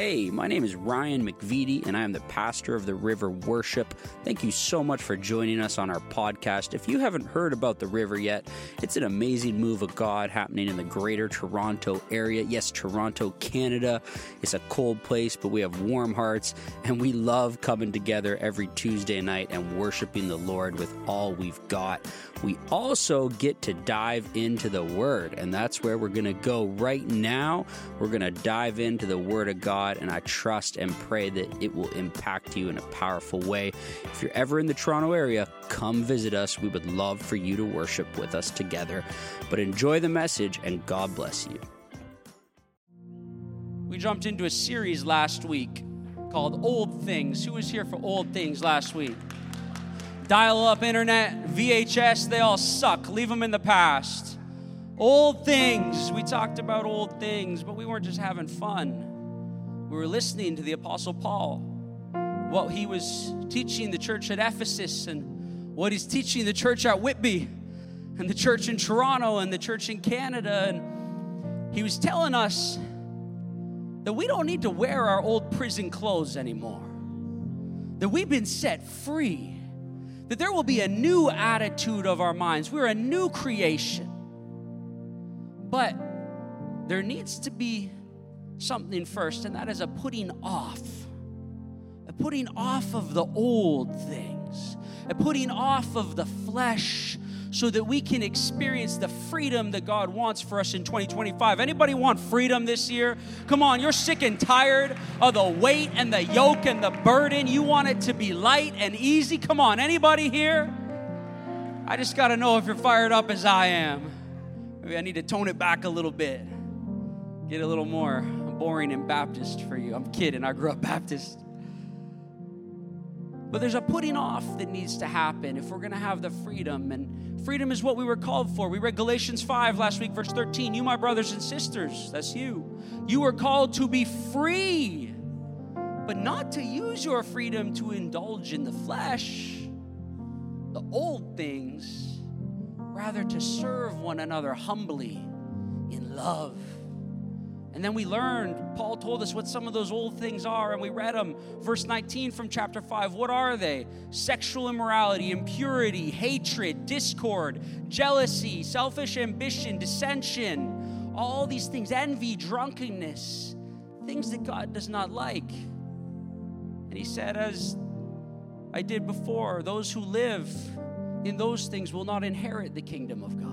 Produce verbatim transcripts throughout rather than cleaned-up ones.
Hey, my name is Ryan McVitie, and I am the pastor of the River Worship. Thank you so much for joining us on our podcast. If you haven't heard about the River yet, it's an amazing move of God happening in the greater Toronto area. Yes, Toronto, Canada. It's a cold place, but we have warm hearts, and we love coming together every Tuesday night and worshiping the Lord with all we've got. We also get to dive into the Word, and that's where we're going to go right now. We're going to dive into the Word of God. And I trust and pray that it will impact you in a powerful way. If you're ever in the Toronto area, come visit us. We would love for you to worship with us together. But enjoy the message, and God bless you. We jumped into a series last week called Old Things. Who was here for Old Things last week? Dial-up internet, V H S, they all suck. Leave them in the past. Old things. We talked about old things, but we weren't just having fun. We were listening to the Apostle Paul, what he was teaching the church at Ephesus and what he's teaching the church at Whitby and the church in Toronto and the church in Canada. And he was telling us that we don't need to wear our old prison clothes anymore, that we've been set free, that there will be a new attitude of our minds. We're a new creation. But there needs to be something first, and that is a putting off. A putting off of the old things. A putting off of the flesh so that we can experience the freedom that God wants for us in twenty twenty-five. Anybody want freedom this year? Come on, you're sick and tired of the weight and the yoke and the burden. You want it to be light and easy. Come on, anybody here? I just got to know if you're fired up as I am. Maybe I need to tone it back a little bit. Get a little more boring and Baptist for you. I'm kidding. I grew up Baptist. But there's a putting off that needs to happen if we're going to have the freedom. And freedom is what we were called for. We read Galatians five last week, verse thirteen. You, my brothers and sisters, that's you. You were called to be free, but not to use your freedom to indulge in the flesh, the old things, rather to serve one another humbly in love. And then we learned, Paul told us what some of those old things are, and we read them. Verse nineteen from chapter five, what are they? Sexual immorality, impurity, hatred, discord, jealousy, selfish ambition, dissension, all these things, envy, drunkenness, things that God does not like. And he said, as I did before, those who live in those things will not inherit the kingdom of God.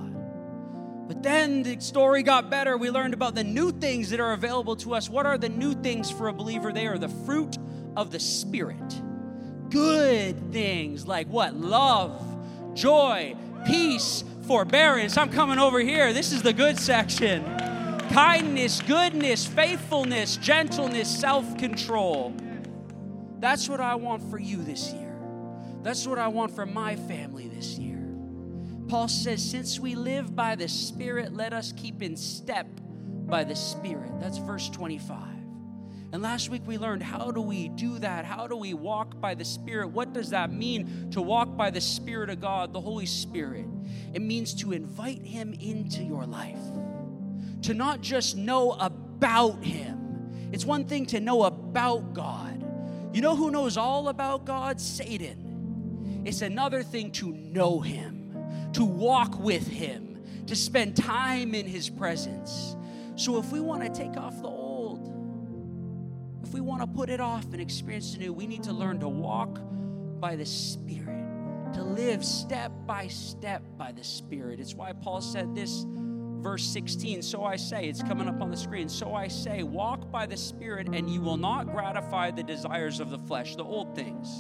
But then the story got better. We learned about the new things that are available to us. What are the new things for a believer? They are the fruit of the Spirit. Good things like what? Love, joy, peace, forbearance. I'm coming over here. This is the good section. Kindness, goodness, faithfulness, gentleness, self-control. That's what I want for you this year. That's what I want for my family this year. Paul says, since we live by the Spirit, let us keep in step by the Spirit. That's verse twenty-five. And last week we learned, how do we do that? How do we walk by the Spirit? What does that mean to walk by the Spirit of God, the Holy Spirit? It means to invite Him into your life, to not just know about Him. It's one thing to know about God. You know who knows all about God? Satan. It's another thing to know Him, to walk with Him, to spend time in His presence. So if we want to take off the old, if we want to put it off and experience the new, we need to learn to walk by the Spirit, to live step by step by the Spirit. It's why Paul said this, verse sixteen, so I say, it's coming up on the screen, so I say, walk by the Spirit and you will not gratify the desires of the flesh, the old things.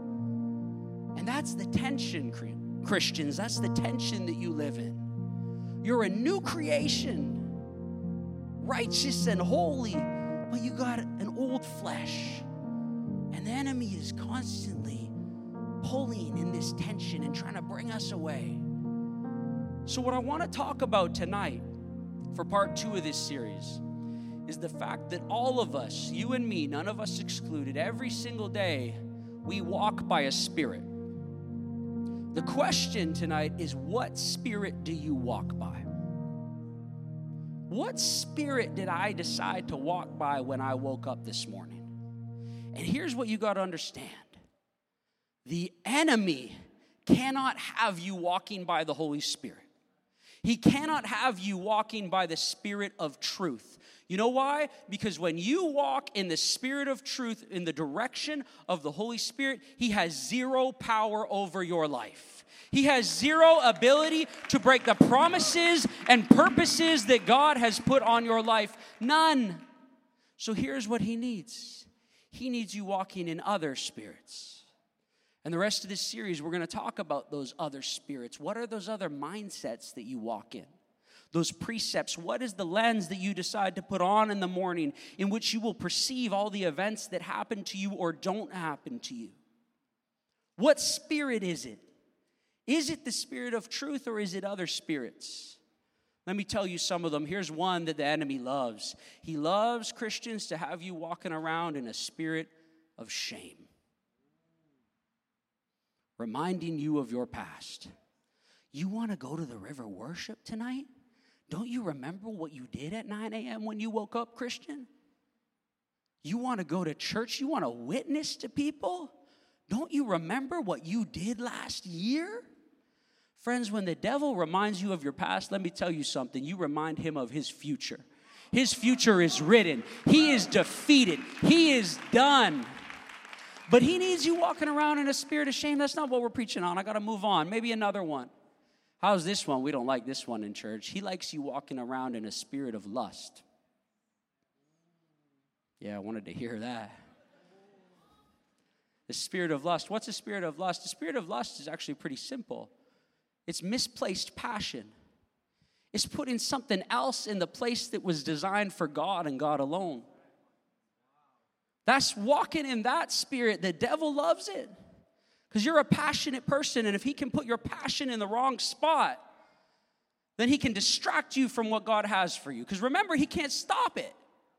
And that's the tension, Christians, that's the tension that you live in. You're a new creation, righteous and holy, but you got an old flesh. And the enemy is constantly pulling in this tension and trying to bring us away. So what I want to talk about tonight for part two of this series is the fact that all of us, you and me, none of us excluded, every single day, we walk by a spirit. The question tonight is, what spirit do you walk by? what spirit did I decide to walk by when I woke up this morning? And here's what you got to understand. The enemy cannot have you walking by the Holy Spirit. He cannot have you walking by the Spirit of truth. You know why? Because when you walk in the Spirit of truth, in the direction of the Holy Spirit, He has zero power over your life. He has zero ability to break the promises and purposes that God has put on your life. None. So here's what He needs. He needs you walking in other spirits. And the rest of this series, we're going to talk about those other spirits. What are those other mindsets that you walk in? Those precepts. What is the lens that you decide to put on in the morning in which you will perceive all the events that happen to you or don't happen to you? What spirit is it? Is it the spirit of truth or is it other spirits? Let me tell you some of them. Here's one that the enemy loves. He loves Christians to have you walking around in a spirit of shame, reminding you of your past. You want to go to the river worship tonight? Don't you remember what you did at nine a.m. when you woke up, Christian? You want to go to church? You want to witness to people? Don't you remember what you did last year? Friends, when the devil reminds you of your past, let me tell you something. You remind him of his future. His future is written. He is defeated. He is done. But he needs you walking around in a spirit of shame. That's not what we're preaching on. I got to move on. Maybe another one. How's this one? We don't like this one in church. He likes you walking around in a spirit of lust. Yeah, I wanted to hear that. The spirit of lust. What's a spirit of lust? The spirit of lust is actually pretty simple. It's misplaced passion. It's putting something else in the place that was designed for God and God alone. That's walking in that spirit. The devil loves it. Because you're a passionate person, and if he can put your passion in the wrong spot, then he can distract you from what God has for you. Because remember, he can't stop it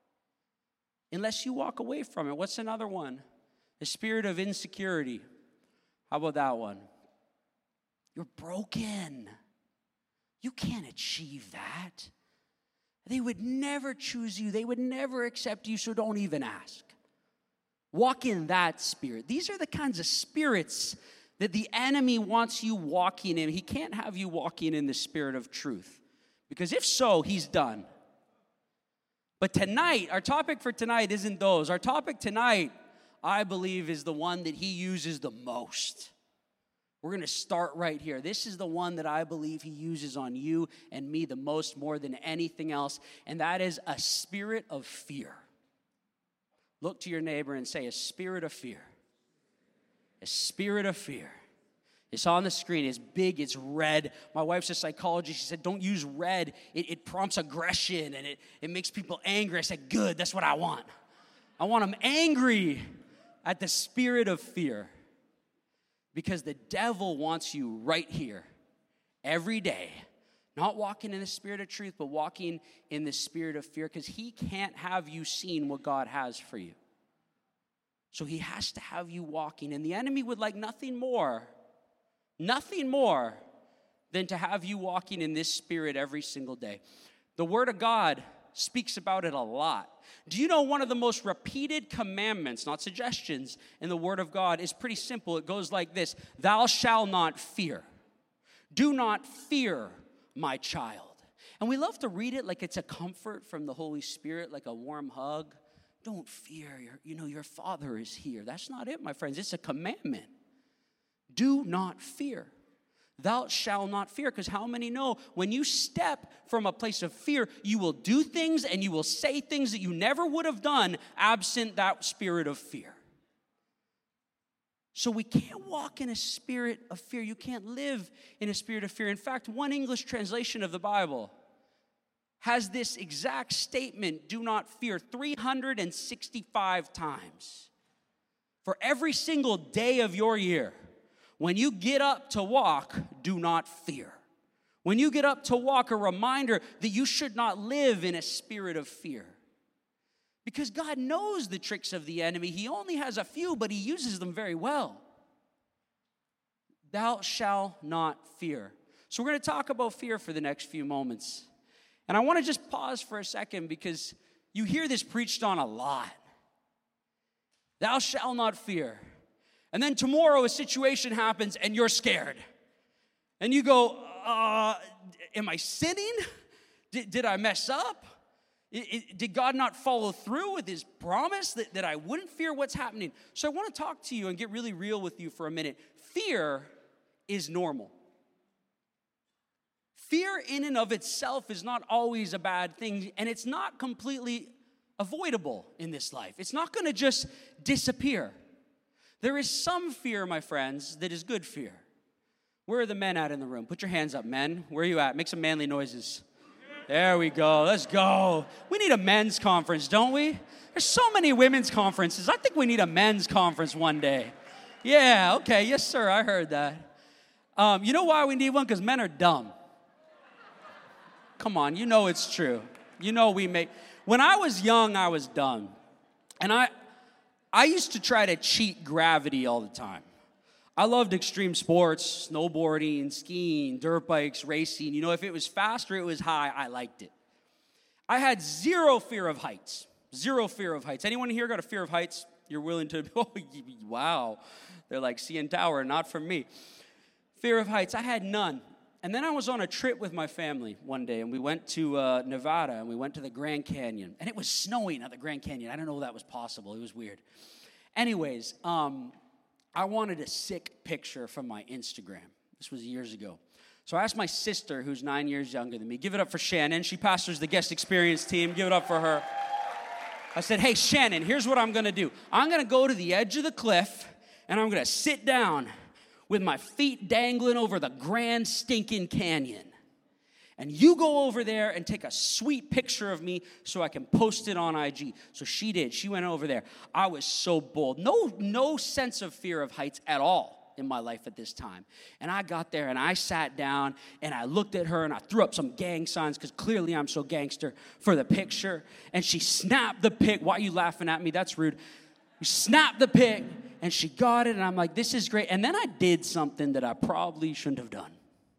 unless you walk away from it. What's another one? The spirit of insecurity. How about that one? You're broken. You can't achieve that. They would never choose you. They would never accept you, so don't even ask. Walk in that spirit. These are the kinds of spirits that the enemy wants you walking in. He can't have you walking in the spirit of truth. Because if so, he's done. But tonight, our topic for tonight isn't those. Our topic tonight, I believe, is the one that he uses the most. We're going to start right here. This is the one that I believe he uses on you and me the most, more than anything else, and that is a spirit of fear. Look to your neighbor and say, a spirit of fear. A spirit of fear. It's on the screen. It's big. It's red. My wife's a psychologist. She said, don't use red. It, it prompts aggression, and it, it makes people angry. I said, good. That's what I want. I want them angry at the spirit of fear. Because the devil wants you right here, every day, not walking in the spirit of truth, but walking in the spirit of fear, because he can't have you seeing what God has for you. So he has to have you walking, and the enemy would like nothing more, nothing more than to have you walking in this spirit every single day. The Word of God speaks about it a lot. Do you know one of the most repeated commandments, not suggestions, in the Word of God is pretty simple. It goes like this: thou shalt not fear. Do not fear, my child. And we love to read it like it's a comfort from the Holy Spirit, like a warm hug. Don't fear, your, you know, your Father is here. That's not it, my friends. It's a commandment. Do not fear. Thou shalt not fear, because how many know when you step from a place of fear, you will do things and you will say things that you never would have done absent that spirit of fear. So we can't walk in a spirit of fear. You can't live in a spirit of fear. In fact, one English translation of the Bible has this exact statement, do not fear, three hundred sixty-five times. For every single day of your year. When you get up to walk, do not fear. When you get up to walk, a reminder that you should not live in a spirit of fear. Because God knows the tricks of the enemy. He only has a few, but he uses them very well. Thou shalt not fear. So we're going to talk about fear for the next few moments. And I want to just pause for a second because you hear this preached on a lot. Thou shalt not fear. And then tomorrow a situation happens and you're scared. And you go, uh, am I sinning? Did, did I mess up? It, it, did God not follow through with his promise that, that I wouldn't fear what's happening? So I want to talk to you and get really real with you for a minute. Fear is normal. Fear in and of itself is not always a bad thing, and it's not completely avoidable in this life. It's not going to just disappear. There is some fear, my friends, that is good fear. Where are the men at in the room? Put your hands up, men. Where are you at? Make some manly noises. There we go. Let's go. We need a men's conference, don't we? There's so many women's conferences. I think we need a men's conference one day. Yeah, okay. Yes, sir. I heard that. Um, you know why we need one? Because men are dumb. Come on, you know it's true. You know we make... When I was young, I was dumb. And I I used to try to cheat gravity all the time. I loved extreme sports, snowboarding, skiing, dirt bikes, racing. You know, if it was fast or it was high, I liked it. I had zero fear of heights. Zero fear of heights. Anyone here got a fear of heights? You're willing to... Oh, wow. They're like C N Tower, not from me. Fear of heights. I had none. And then I was on a trip with my family one day, and we went to uh, Nevada, and we went to the Grand Canyon. And it was snowing at the Grand Canyon. I don't know if that was possible. It was weird. Anyways, um, I wanted a sick picture from my Instagram. This was years ago. So I asked my sister, who's nine years younger than me, give it up for Shannon. She pastors the guest experience team. Give it up for her. I said, hey, Shannon, here's what I'm going to do. I'm going to go to the edge of the cliff, and I'm going to sit down with my feet dangling over the Grand Stinking Canyon. And you go over there and take a sweet picture of me so I can post it on I G. So she did. She went over there. I was so bold. No, no sense of fear of heights at all in my life at this time. And I got there and I sat down and I looked at her and I threw up some gang signs because clearly I'm so gangster for the picture. And she snapped the pic. Why are you laughing at me? That's rude. You snapped the pic. And she got it, and I'm like, this is great. And then I did something that I probably shouldn't have done.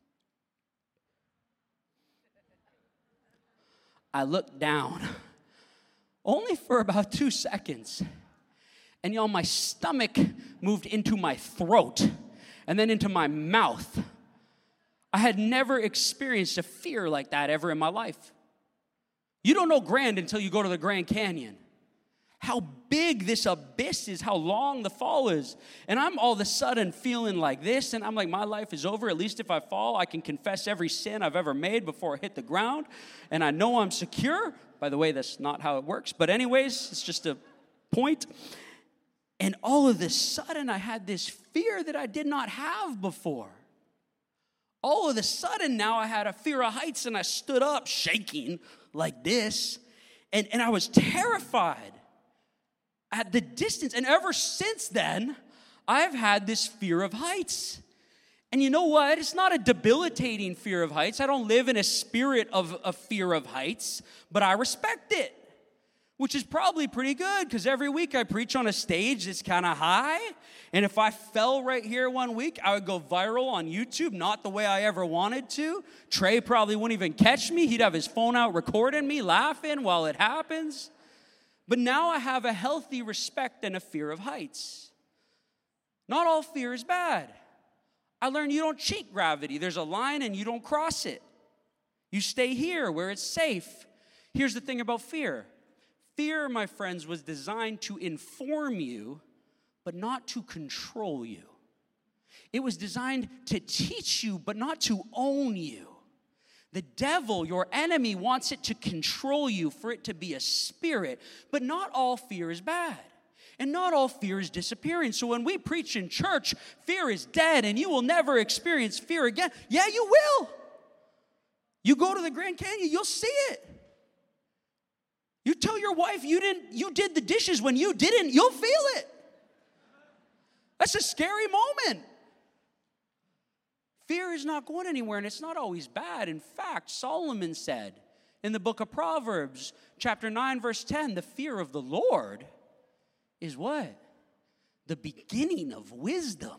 I looked down, only for about two seconds. And y'all, my stomach moved into my throat and then into my mouth. I had never experienced a fear like that ever in my life. You don't know grand until you go to the Grand Canyon. How big this abyss is, how long the fall is. And I'm all of a sudden feeling like this, and I'm like, my life is over. At least if I fall, I can confess every sin I've ever made before I hit the ground, and I know I'm secure. By the way, that's not how it works, but anyways, it's just a point. And all of a sudden, I had this fear that I did not have before. All of a sudden, now I had a fear of heights, and I stood up shaking like this, and, and I was terrified at the distance. And ever since then, I've had this fear of heights. And you know what? It's not a debilitating fear of heights. I don't live in a spirit of a fear of heights, but I respect it, which is probably pretty good because every week I preach on a stage that's kind of high. And if I fell right here one week, I would go viral on YouTube, not the way I ever wanted to. Trey probably wouldn't even catch me. He'd have his phone out recording me, laughing while it happens. But now I have a healthy respect and a fear of heights. Not all fear is bad. I learned you don't cheat gravity. There's a line and you don't cross it. You stay here where it's safe. Here's the thing about fear. Fear, my friends, was designed to inform you, but not to control you. It was designed to teach you, but not to own you. The devil, your enemy, wants it to control you, for it to be a spirit. But not all fear is bad. And not all fear is disappearing. So when we preach in church, fear is dead and you will never experience fear again. Yeah, you will. You go to the Grand Canyon, you'll see it. You tell your wife you didn't, you did the dishes when you didn't, you'll feel it. That's a scary moment. Fear is not going anywhere, and it's not always bad. In fact, Solomon said in the book of Proverbs, chapter nine, verse ten, the fear of the Lord is what? The beginning of wisdom.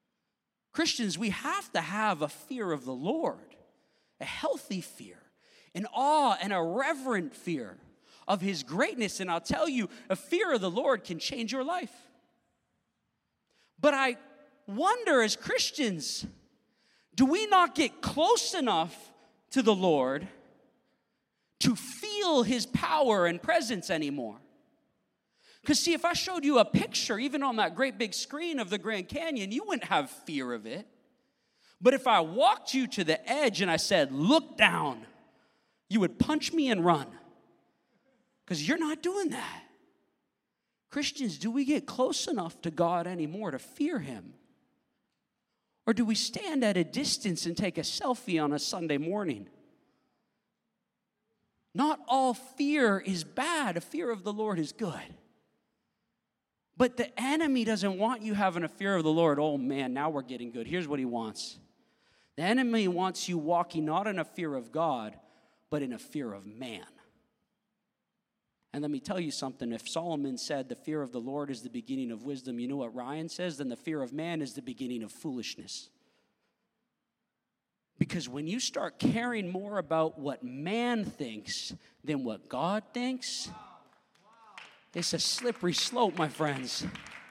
Christians, we have to have a fear of the Lord, a healthy fear. an awe and a reverent fear of his greatness. And I'll tell you, a fear of the Lord can change your life. But I wonder, as Christians, do we not get close enough to the Lord to feel his power and presence anymore? Because see, if I showed you a picture, even on that great big screen of the Grand Canyon, you wouldn't have fear of it. But if I walked you to the edge and I said, look down, you would punch me and run. Because you're not doing that. Christians, do we get close enough to God anymore to fear him? Or do we stand at a distance and take a selfie on a Sunday morning? Not all fear is bad. A fear of the Lord is good. But the enemy doesn't want you having a fear of the Lord. Oh man, now we're getting good. Here's what he wants. The enemy wants you walking not in a fear of God, but in a fear of man. And let me tell you something. If Solomon said the fear of the Lord is the beginning of wisdom, you know what Ryan says? Then the fear of man is the beginning of foolishness. Because when you start caring more about what man thinks than what God thinks, it's a slippery slope, my friends.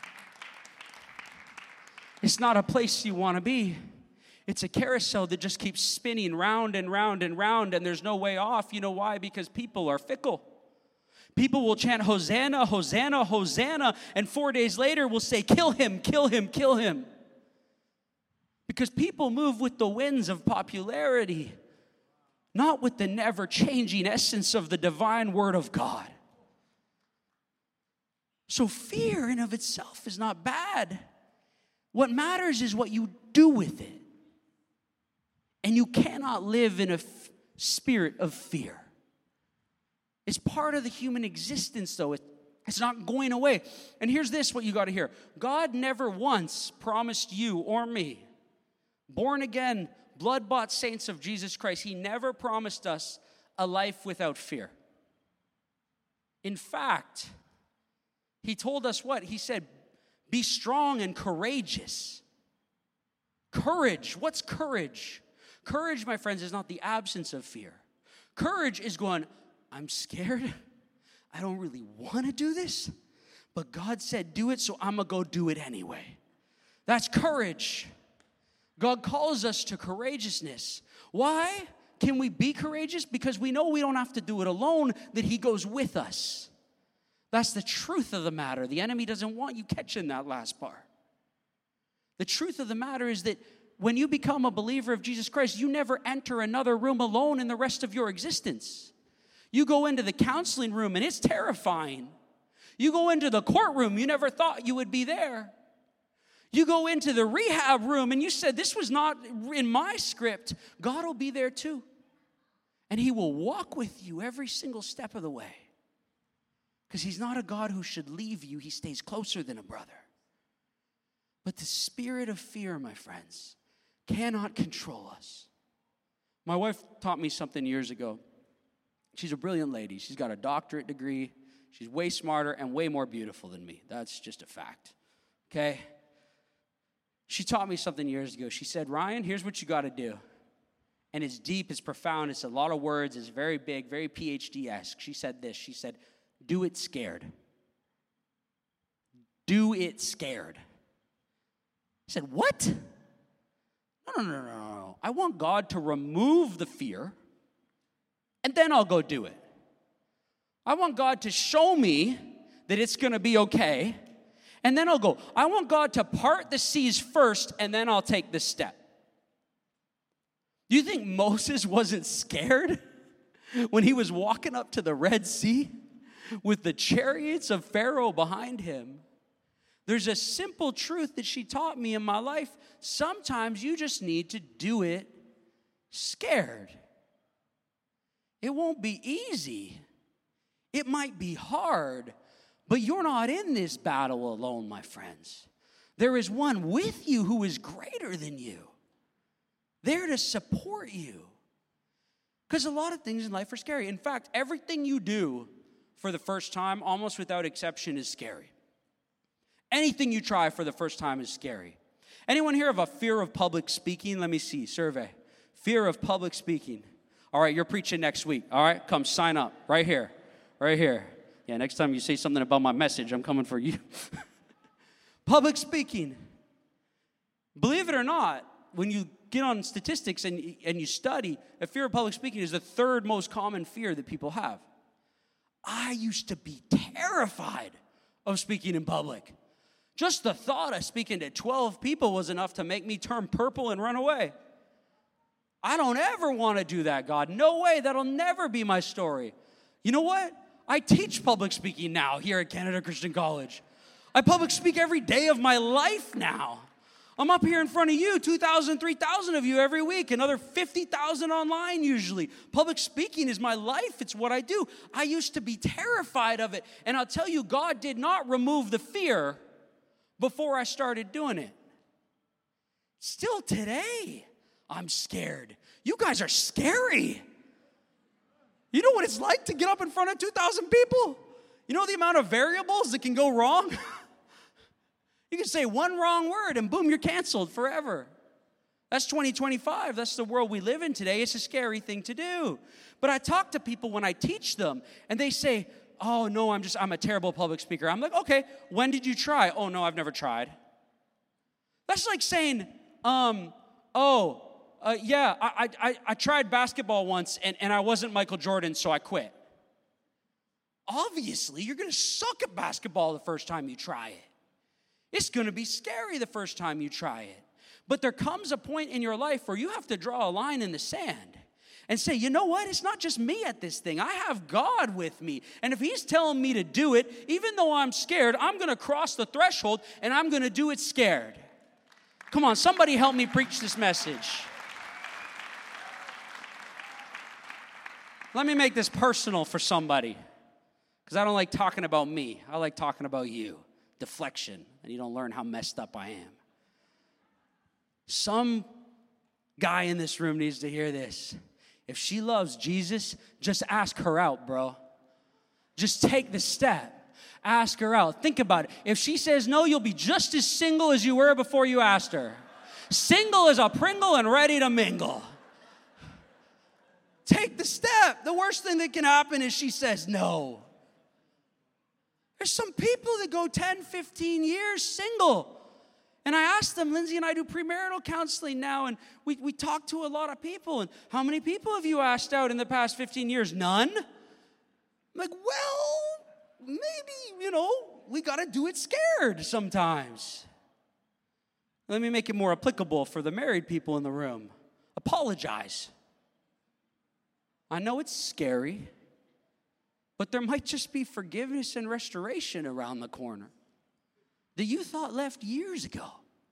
It's not a place you want to be. It's a carousel that just keeps spinning round and round and round, and there's no way off. You know why? Because people are fickle. People will chant, Hosanna, Hosanna, Hosanna, and four days later will say, kill him, kill him, kill him. Because people move with the winds of popularity, not with the never-changing essence of the divine word of God. So fear in of itself is not bad. What matters is what you do with it. And you cannot live in a f- spirit of fear. It's part of the human existence, though. It, it's not going away. And here's this, what you got to hear. God never once promised you or me, born again, blood-bought saints of Jesus Christ, he never promised us a life without fear. In fact, he told us what? He said, be strong and courageous. Courage. What's courage? Courage, my friends, is not the absence of fear. Courage is going, I'm scared. I don't really want to do this. But God said do it, so I'm going to go do it anyway. That's courage. God calls us to courageousness. Why can we be courageous? Because we know we don't have to do it alone, that he goes with us. That's the truth of the matter. The enemy doesn't want you catching that last part. The truth of the matter is that when you become a believer of Jesus Christ, you never enter another room alone in the rest of your existence. You go into the counseling room and it's terrifying. You go into the courtroom, you never thought you would be there. You go into the rehab room and you said, this was not in my script. God will be there too. And he will walk with you every single step of the way. Because he's not a God who should leave you. He stays closer than a brother. But the spirit of fear, my friends, cannot control us. My wife taught me something years ago. She's a brilliant lady. She's got a doctorate degree. She's way smarter and way more beautiful than me. That's just a fact. Okay? She taught me something years ago. She said, Ryan, here's what you got to do. And it's deep, it's profound, it's a lot of words, it's very big, very P H D-esque. She said this. She said, do it scared. Do it scared. I said, what? No, no, no, no, no. I want God to remove the fear, and then I'll go do it. I want God to show me that it's going to be okay, and then I'll go. I want God to part the seas first, and then I'll take the step. Do you think Moses wasn't scared when he was walking up to the Red Sea with the chariots of Pharaoh behind him? There's a simple truth that she taught me in my life. Sometimes you just need to do it scared. It won't be easy. It might be hard, but you're not in this battle alone, my friends. There is one with you who is greater than you, there to support you. Because a lot of things in life are scary. In fact, everything you do for the first time, almost without exception, is scary. Anything you try for the first time is scary. Anyone here have a fear of public speaking? Let me see, survey. Fear of public speaking. All right, you're preaching next week. All right, come sign up right here, right here. Yeah, next time you say something about my message, I'm coming for you. Public speaking. Believe it or not, when you get on statistics and, and you study, a fear of public speaking is the third most common fear that people have. I used to be terrified of speaking in public. Just the thought of speaking to twelve people was enough to make me turn purple and run away. I don't ever want to do that, God. No way. That'll never be my story. You know what? I teach public speaking now here at Canada Christian College. I public speak every day of my life now. I'm up here in front of you, two thousand, three thousand of you every week, another fifty thousand online usually. Public speaking is my life. It's what I do. I used to be terrified of it. And I'll tell you, God did not remove the fear before I started doing it. Still today, I'm scared. You guys are scary. You know what it's like to get up in front of two thousand people? You know the amount of variables that can go wrong? You can say one wrong word and boom, you're canceled forever. That's twenty twenty-five. That's the world we live in today. It's a scary thing to do. But I talk to people when I teach them, and they say, oh, no, I'm just, I'm a terrible public speaker. I'm like, okay, when did you try? Oh, no, I've never tried. That's like saying, um, oh, uh, yeah, I, I, I tried basketball once, and, and I wasn't Michael Jordan, so I quit. Obviously, you're going to suck at basketball the first time you try it. It's going to be scary the first time you try it. But there comes a point in your life where you have to draw a line in the sand and say, you know what? It's not just me at this thing. I have God with me. And if he's telling me to do it, even though I'm scared, I'm going to cross the threshold and I'm going to do it scared. Come on, somebody help me preach this message. Let me make this personal for somebody, because I don't like talking about me. I like talking about you. Deflection, and you don't learn how messed up I am. Some guy in this room needs to hear this. If she loves Jesus, just ask her out, bro. Just take the step. Ask her out. Think about it. If she says no, you'll be just as single as you were before you asked her. Single as a Pringle and ready to mingle. Take the step. The worst thing that can happen is she says no. There's some people that go ten, fifteen years single. And I asked them, Lindsay and I do premarital counseling now, and we, we talk to a lot of people. And how many people have you asked out in the past fifteen years? None? I'm like, well, maybe, you know, we got to do it scared sometimes. Let me make it more applicable for the married people in the room. Apologize. I know it's scary, but there might just be forgiveness and restoration around the corner that you thought left years ago.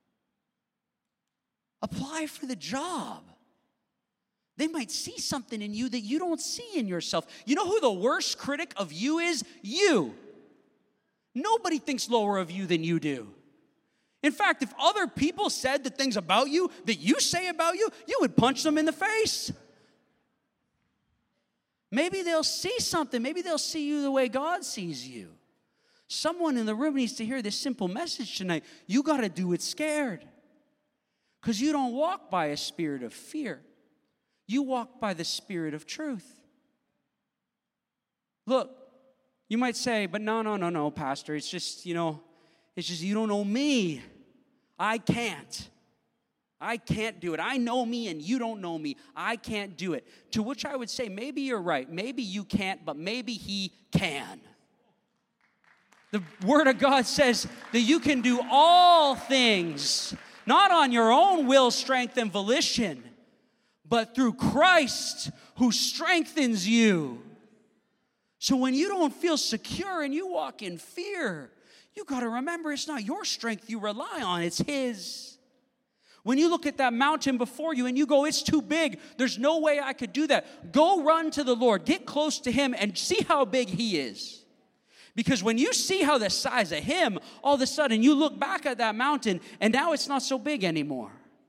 Apply for the job. They might see something in you that you don't see in yourself. You know who the worst critic of you is? You. Nobody thinks lower of you than you do. In fact, if other people said the things about you that you say about you, you would punch them in the face. Maybe they'll see something. Maybe they'll see you the way God sees you. Someone in the room needs to hear this simple message tonight. You got to do it scared. Because you don't walk by a spirit of fear. You walk by the spirit of truth. Look, you might say, but no, no, no, no, Pastor. It's just, you know, it's just you don't know me. I can't. I can't do it. I know me and you don't know me. I can't do it. To which I would say, maybe you're right. Maybe you can't, but maybe he can. The Word of God says that you can do all things, not on your own will, strength, and volition, but through Christ who strengthens you. So when you don't feel secure and you walk in fear, you got to remember it's not your strength you rely on, it's his. When you look at that mountain before you and you go, it's too big, there's no way I could do that. Go run to the Lord, get close to him, and see how big he is. Because when you see how the size of him, all of a sudden you look back at that mountain and now it's not so big anymore.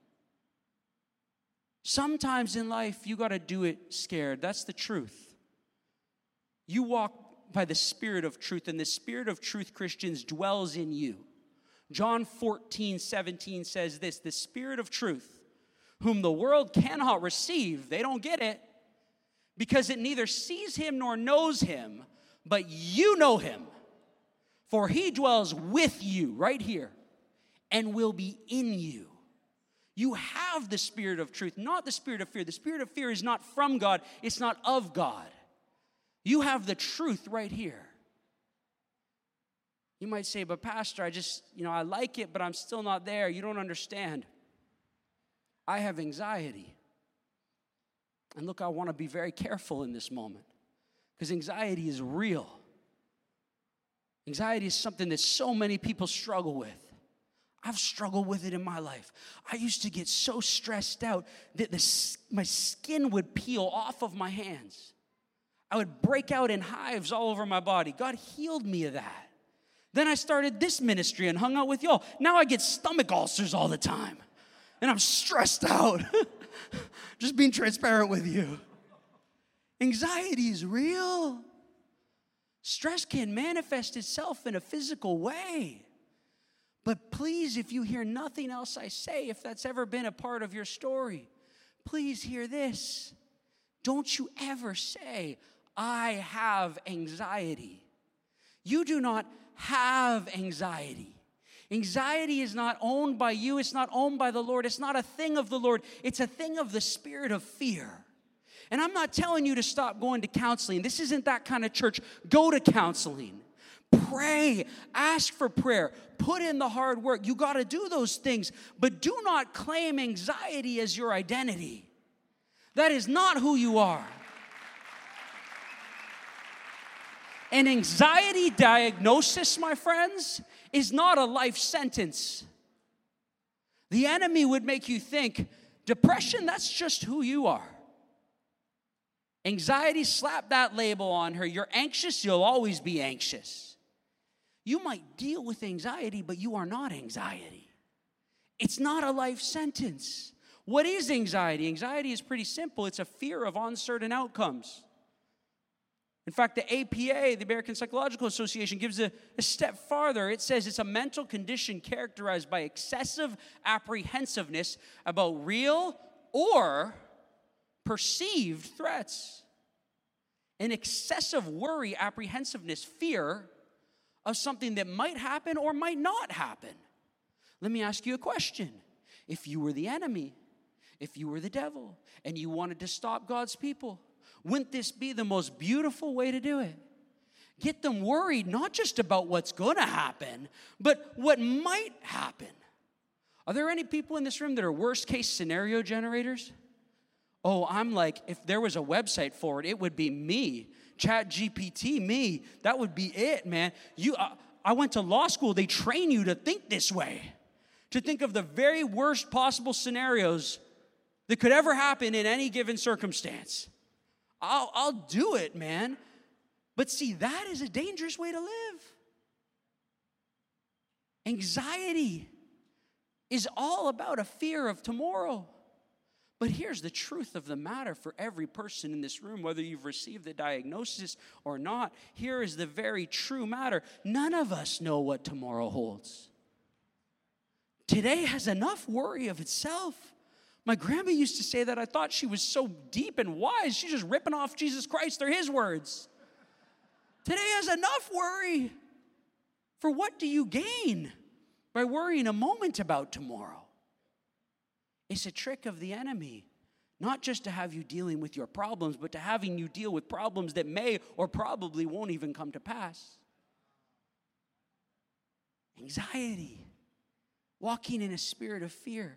Sometimes in life you got to do it scared. That's the truth. You walk by the Spirit of truth, and the Spirit of truth, Christians, dwells in you. John fourteen seventeen says this, the Spirit of truth, whom the world cannot receive, they don't get it, because it neither sees him nor knows him, but you know him. For he dwells with you right here and will be in you. You have the spirit of truth, not the spirit of fear. The spirit of fear is not from God. It's not of God. You have the truth right here. You might say, but Pastor, I just, you know, I like it, but I'm still not there. You don't understand. I have anxiety. And look, I want to be very careful in this moment because anxiety is real. Anxiety is something that so many people struggle with. I've struggled with it in my life. I used to get so stressed out that the, my skin would peel off of my hands. I would break out in hives all over my body. God healed me of that. Then I started this ministry and hung out with y'all. Now I get stomach ulcers all the time. And I'm stressed out. Just being transparent with you. Anxiety is real. Stress can manifest itself in a physical way. But please, if you hear nothing else I say, if that's ever been a part of your story, please hear this. Don't you ever say, I have anxiety. You do not have anxiety. Anxiety is not owned by you. It's not owned by the Lord. It's not a thing of the Lord. It's a thing of the spirit of fear. And I'm not telling you to stop going to counseling. This isn't that kind of church. Go to counseling. Pray. Ask for prayer. Put in the hard work. You got to do those things. But do not claim anxiety as your identity. That is not who you are. An anxiety diagnosis, my friends, is not a life sentence. The enemy would make you think, depression, that's just who you are. Anxiety, slap that label on her. You're anxious, you'll always be anxious. You might deal with anxiety, but you are not anxiety. It's not a life sentence. What is anxiety? Anxiety is pretty simple. It's a fear of uncertain outcomes. In fact, the A P A, the American Psychological Association, gives a, a step farther. It says it's a mental condition characterized by excessive apprehensiveness about real or perceived threats. An excessive worry, apprehensiveness, fear of something that might happen or might not happen. Let me ask you a question. If you were the enemy, if you were the devil, and you wanted to stop God's people, wouldn't this be the most beautiful way to do it? Get them worried not just about what's going to happen, but what might happen. Are there any people in this room that are worst case scenario generators? Oh, I'm like, if there was a website for it, it would be me. Chat G P T, me. That would be it, man. You, uh, I went to law school. They train you to think this way, to think of the very worst possible scenarios that could ever happen in any given circumstance. I'll, I'll do it, man. But see, that is a dangerous way to live. Anxiety is all about a fear of tomorrow. But here's the truth of the matter for every person in this room, whether you've received the diagnosis or not. Here is the very true matter. None of us know what tomorrow holds. Today has enough worry of itself. My grandma used to say that. I thought she was so deep and wise. She's just ripping off Jesus Christ. They're his words. Today has enough worry. For what do you gain by worrying a moment about tomorrow? It's a trick of the enemy, not just to have you dealing with your problems, but to having you deal with problems that may or probably won't even come to pass. Anxiety, walking in a spirit of fear.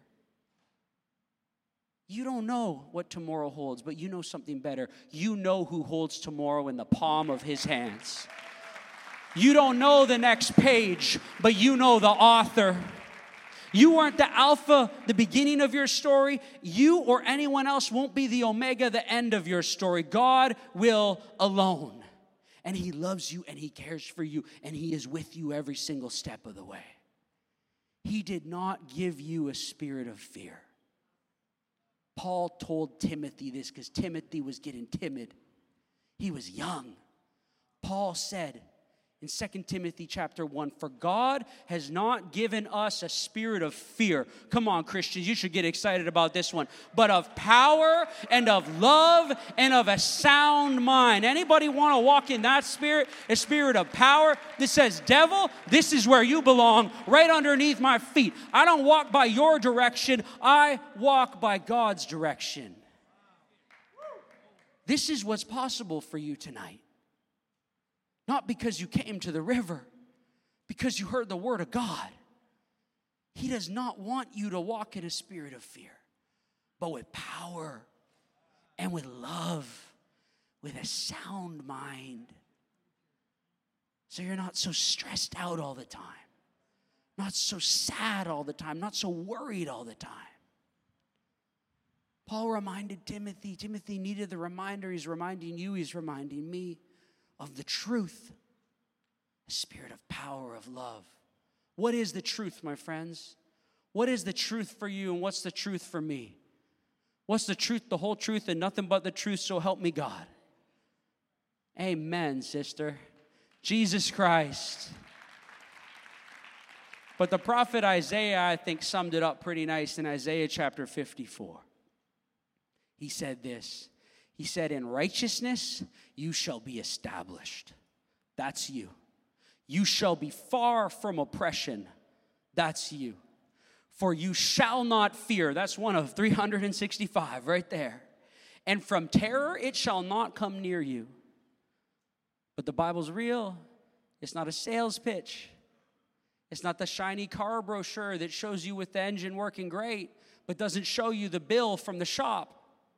You don't know what tomorrow holds, but you know something better. You know who holds tomorrow in the palm of his hands. You don't know the next page, but you know the author. You weren't the alpha, the beginning of your story. You or anyone else won't be the omega, the end of your story. God will alone. And he loves you and he cares for you and he is with you every single step of the way. He did not give you a spirit of fear. Paul told Timothy this because Timothy was getting timid. He was young. Paul said in Second Timothy chapter one, for God has not given us a spirit of fear. Come on, Christians, you should get excited about this one. But of power and of love and of a sound mind. Anybody want to walk in that spirit? A spirit of power that says, devil, this is where you belong, right underneath my feet. I don't walk by your direction. I walk by God's direction. This is what's possible for you tonight. Not because you came to the river, because you heard the word of God. He does not want you to walk in a spirit of fear, but with power and with love, with a sound mind. So you're not so stressed out all the time, not so sad all the time, not so worried all the time. Paul reminded Timothy. Timothy needed the reminder. He's reminding you, he's reminding me of the truth, a spirit of power, of love. What is the truth, my friends? What is the truth for you, and what's the truth for me? What's the truth, the whole truth, and nothing but the truth, so help me God? Amen, sister. Jesus Christ. But the prophet Isaiah, I think, summed it up pretty nice in Isaiah chapter fifty-four. He said this. He said, in righteousness you shall be established. That's you. You shall be far from oppression. That's you. For you shall not fear. That's one of three hundred sixty-five right there. And from terror it shall not come near you. But the Bible's real. It's not a sales pitch. It's not the shiny car brochure that shows you with the engine working great, but doesn't show you the bill from the shop.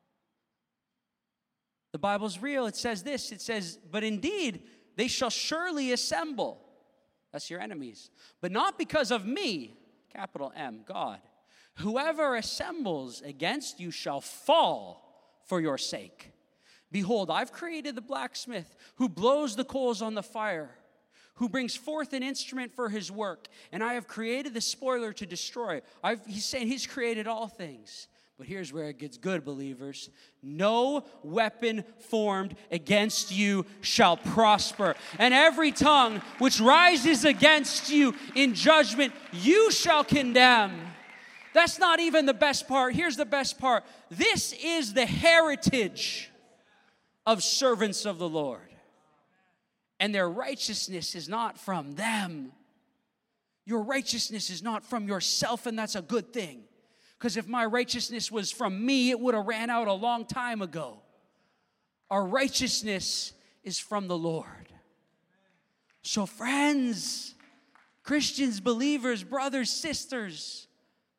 The Bible's real. It says this. It says, but indeed, they shall surely assemble. That's your enemies. But not because of me, capital M, God. Whoever assembles against you shall fall for your sake. Behold, I've created the blacksmith who blows the coals on the fire, who brings forth an instrument for his work. And I have created the spoiler to destroy. I've, he's saying he's created all things. But here's where it gets good, believers. No weapon formed against you shall prosper. And every tongue which rises against you in judgment, you shall condemn. That's not even the best part. Here's the best part. This is the heritage of servants of the Lord. And their righteousness is not from them. Your righteousness is not from yourself, and that's a good thing. Because if my righteousness was from me, it would have ran out a long time ago. Our righteousness is from the Lord. So friends, Christians, believers, brothers, sisters,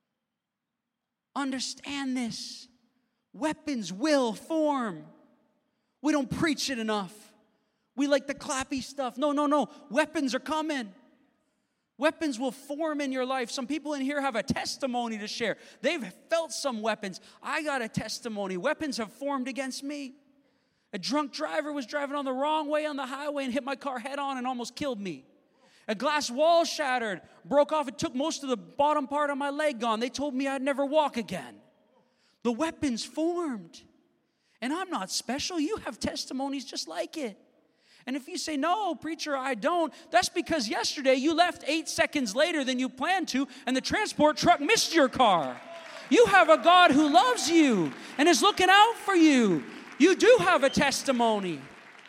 understand this. Weapons will form. We don't preach it enough. We like the clappy stuff. No, no, no. Weapons are coming. Weapons will form in your life. Some people in here have a testimony to share. They've felt some weapons. I got a testimony. Weapons have formed against me. A drunk driver was driving on the wrong way on the highway and hit my car head on and almost killed me. A glass wall shattered, broke off. It took most of the bottom part of my leg gone. They told me I'd never walk again. The weapons formed. And I'm not special. You have testimonies just like it. And if you say, no, preacher, I don't, that's because yesterday you left eight seconds later than you planned to, and the transport truck missed your car. You have a God who loves you and is looking out for you. You do have a testimony.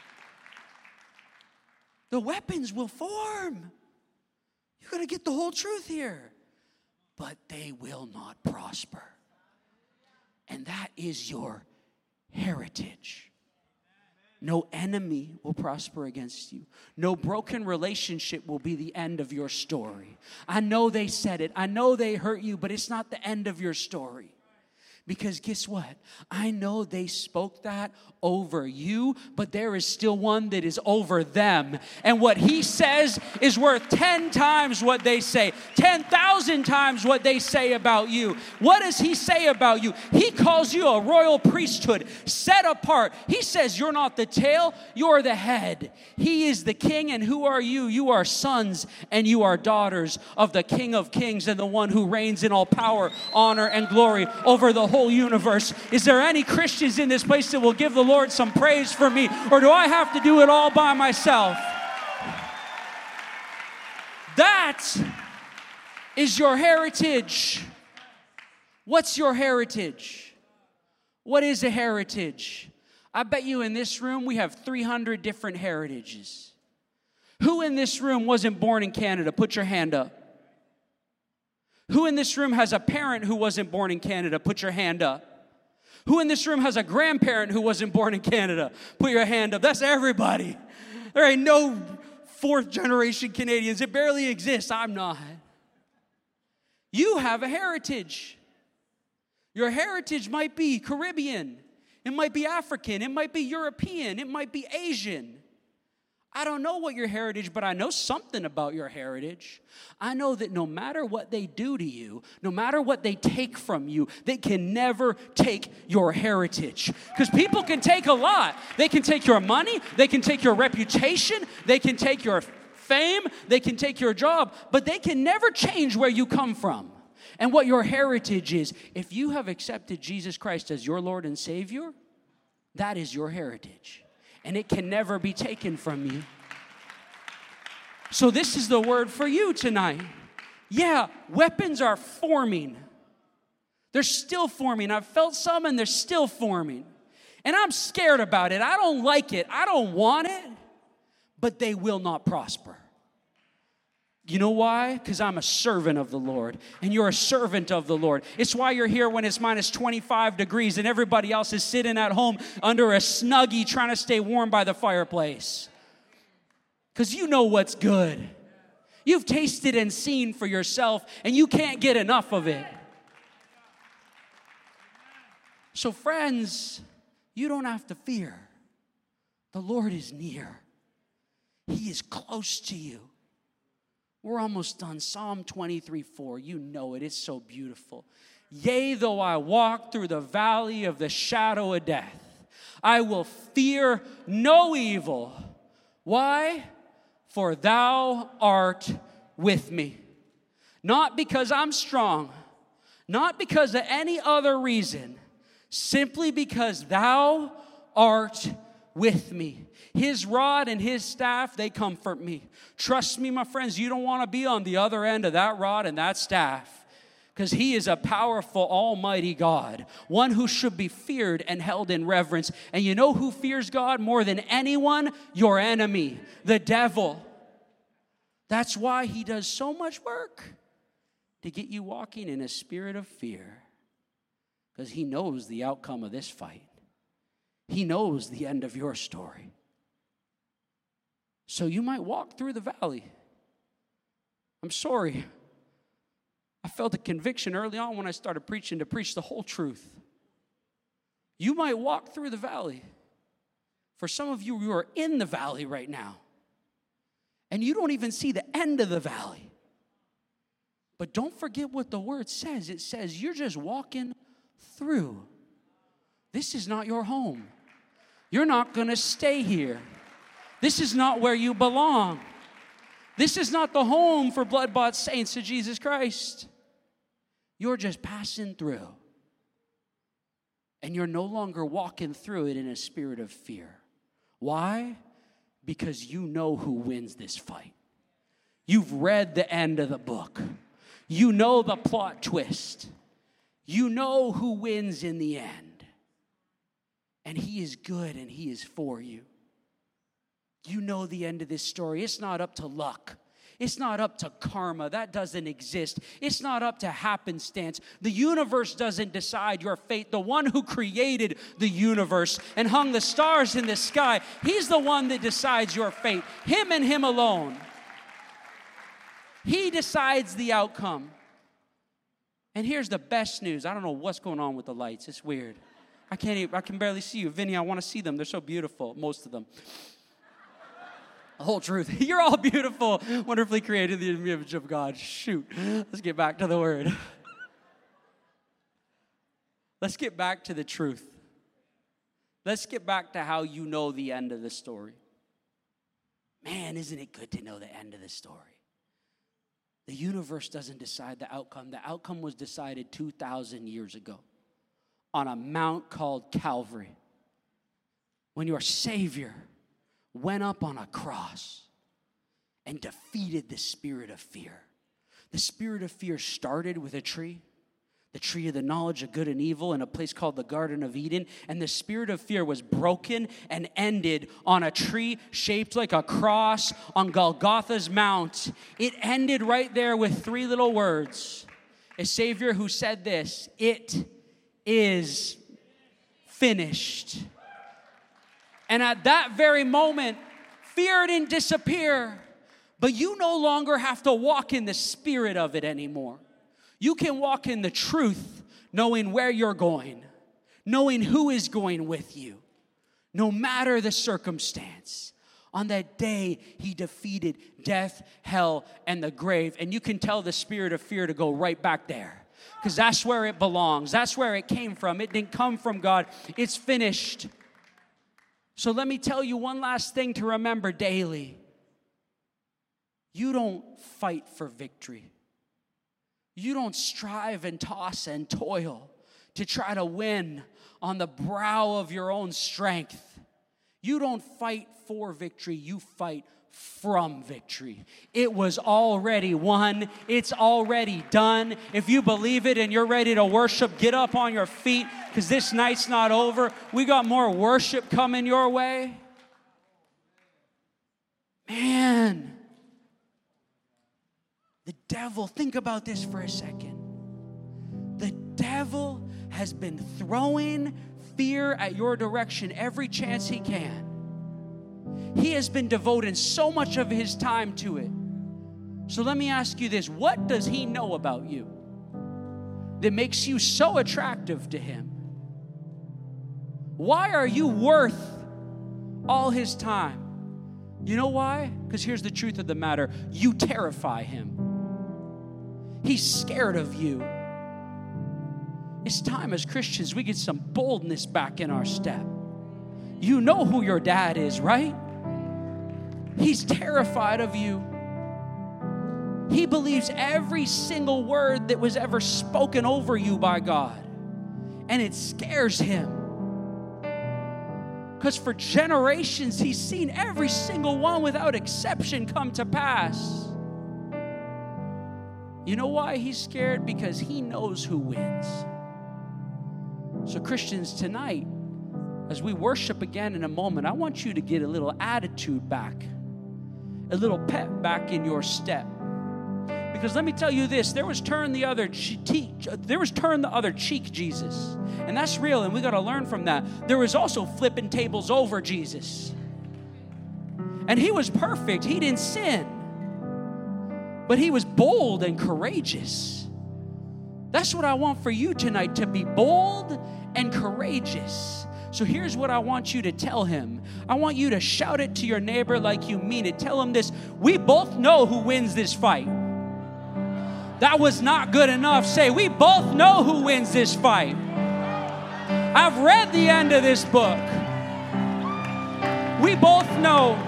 The weapons will form. You got to get the whole truth here. But they will not prosper. And that is your heritage. No enemy will prosper against you. No broken relationship will be the end of your story. I know they said it. I know they hurt you, but it's not the end of your story. Because guess what? I know they spoke that over you, but there is still one that is over them. And what he says is worth ten times what they say, ten thousand times what they say about you. What does he say about you? He calls you a royal priesthood, set apart. He says you're not the tail, you're the head. He is the king, and who are you? You are sons and you are daughters of the King of Kings and the one who reigns in all power, honor, and glory over the whole universe. Is there any Christians in this place that will give the Lord some praise for me? Or do I have to do it all by myself? That is your heritage. What's your heritage? What is a heritage? I bet you in this room we have three hundred different heritages. Who in this room wasn't born in Canada? Put your hand up. Who in this room has a parent who wasn't born in Canada? Put your hand up. Who in this room has a grandparent who wasn't born in Canada? Put your hand up. That's everybody. There ain't no fourth generation Canadians. It barely exists. I'm not. You have a heritage. Your heritage might be Caribbean. It might be African. It might be European. It might be Asian. I don't know what your heritage, but I know something about your heritage. I know that no matter what they do to you, no matter what they take from you, they can never take your heritage. Because people can take a lot. They can take your money. They can take your reputation. They can take your fame. They can take your job. But they can never change where you come from and what your heritage is. If you have accepted Jesus Christ as your Lord and Savior, that is your heritage. And it can never be taken from you. So this is the word for you tonight. Yeah, weapons are forming. They're still forming. I've felt some and they're still forming. And I'm scared about it. I don't like it. I don't want it. But they will not prosper. You know why? Because I'm a servant of the Lord, and you're a servant of the Lord. It's why you're here when it's minus twenty-five degrees and everybody else is sitting at home under a Snuggie trying to stay warm by the fireplace. Because you know what's good. You've tasted and seen for yourself, and you can't get enough of it. So friends, you don't have to fear. The Lord is near. He is close to you. We're almost done. Psalm twenty-three four. You know it. It's so beautiful. Yea, though I walk through the valley of the shadow of death, I will fear no evil. Why? For thou art with me. Not because I'm strong. Not because of any other reason. Simply because thou art with me. His rod and his staff, they comfort me. Trust me, my friends, you don't want to be on the other end of that rod and that staff. Because he is a powerful, almighty God. One who should be feared and held in reverence. And you know who fears God more than anyone? Your enemy, the devil. That's why he does so much work. To get you walking in a spirit of fear. Because he knows the outcome of this fight. He knows the end of your story. So you might walk through the valley. I'm sorry. I felt a conviction early on when I started preaching to preach the whole truth. You might walk through the valley. For some of you, you are in the valley right now. And you don't even see the end of the valley. But don't forget what the word says. It says you're just walking through. This is not your home. You're not going to stay here. This is not where you belong. This is not the home for blood-bought saints of Jesus Christ. You're just passing through. And you're no longer walking through it in a spirit of fear. Why? Because you know who wins this fight. You've read the end of the book. You know the plot twist. You know who wins in the end. And he is good and he is for you. You know the end of this story. It's not up to luck. It's not up to karma. That doesn't exist. It's not up to happenstance. The universe doesn't decide your fate. The one who created the universe and hung the stars in the sky, he's the one that decides your fate. Him and him alone. He decides the outcome. And here's the best news. I don't know what's going on with the lights. It's weird. I can't even, I can barely see you. Vinny, I want to see them. They're so beautiful, most of them. The whole truth. You're all beautiful, wonderfully created in the image of God. Shoot. Let's get back to the word. Let's get back to the truth. Let's get back to how you know the end of the story. Man, isn't it good to know the end of the story? The universe doesn't decide the outcome. The outcome was decided two thousand years ago on a mount called Calvary. When your Savior went up on a cross and defeated the spirit of fear. The spirit of fear started with a tree, the tree of the knowledge of good and evil in a place called the Garden of Eden. And the spirit of fear was broken and ended on a tree shaped like a cross on Golgotha's Mount. It ended right there with three little words. A Savior who said this, "It is finished." And at that very moment, fear didn't disappear, but you no longer have to walk in the spirit of it anymore. You can walk in the truth, knowing where you're going, knowing who is going with you, no matter the circumstance. On that day, he defeated death, hell, and the grave. And you can tell the spirit of fear to go right back there, because that's where it belongs. That's where it came from. It didn't come from God. It's finished. So let me tell you one last thing to remember daily. You don't fight for victory. You don't strive and toss and toil to try to win on the brow of your own strength. You don't fight for victory. You fight from victory. It was already won. It's already done. If you believe it and you're ready to worship, get up on your feet, because this night's not over. We got more worship coming your way. Man. The devil, think about this for a second. The devil has been throwing fear at your direction every chance he can. He has been devoting so much of his time to it. So let me ask you this. What does he know about you that makes you so attractive to him? Why are you worth all his time? You know why? Because here's the truth of the matter. You terrify him. He's scared of you. It's time as Christians we get some boldness back in our step. You know who your dad is, right? He's terrified of you. He believes every single word that was ever spoken over you by God. And it scares him. Because for generations, he's seen every single one without exception come to pass. You know why he's scared? Because he knows who wins. So Christians, tonight, as we worship again in a moment, I want you to get a little attitude back, a little pep back in your step. Because let me tell you this, there was turn the other cheek, there was turn the other cheek Jesus. And that's real, and we got to learn from that. There was also flipping tables over Jesus. And he was perfect. He didn't sin. But he was bold and courageous. That's what I want for you tonight, to be bold and courageous. So here's what I want you to tell him. I want you to shout it to your neighbor like you mean it. Tell him this. We both know who wins this fight. That was not good enough. Say, we both know who wins this fight. I've read the end of this book. We both know.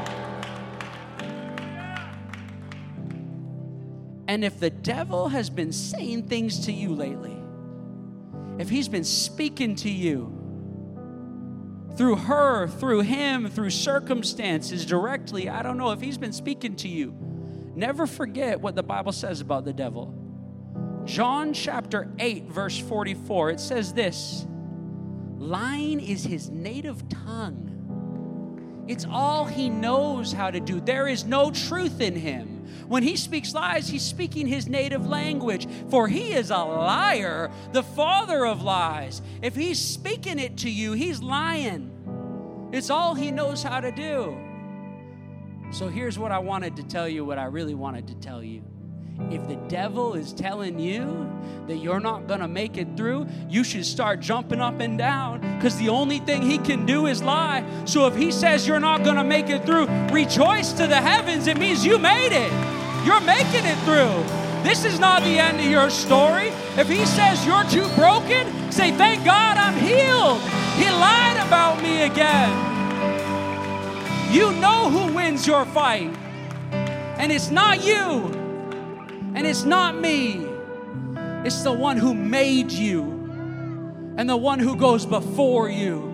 And if the devil has been saying things to you lately, if he's been speaking to you through her, through him, through circumstances directly, I don't know if he's been speaking to you, never forget what the Bible says about the devil. John chapter eight, verse forty-four, it says this, lying is his native tongue. It's all he knows how to do. There is no truth in him. When he speaks lies, he's speaking his native language. For he is a liar, the father of lies. If he's speaking it to you, he's lying. It's all he knows how to do. So here's what I wanted to tell you, what I really wanted to tell you. If the devil is telling you that you're not going to make it through, you should start jumping up and down, because the only thing he can do is lie. So if he says you're not going to make it through, rejoice to the heavens. It means you made it. You're making it through. This is not the end of your story. If he says you're too broken, say, thank God I'm healed. He lied about me again. You know who wins your fight. And it's not you. And it's not me. It's the one who made you and the one who goes before you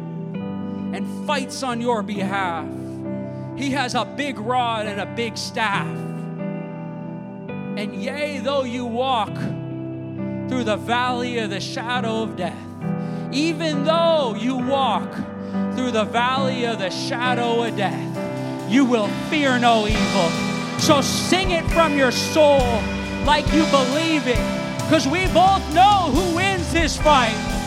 and fights on your behalf. He has a big rod and a big staff. And yea, though you walk through the valley of the shadow of death, even though you walk through the valley of the shadow of death, you will fear no evil. So sing it from your soul like you believe it, because we both know who wins this fight.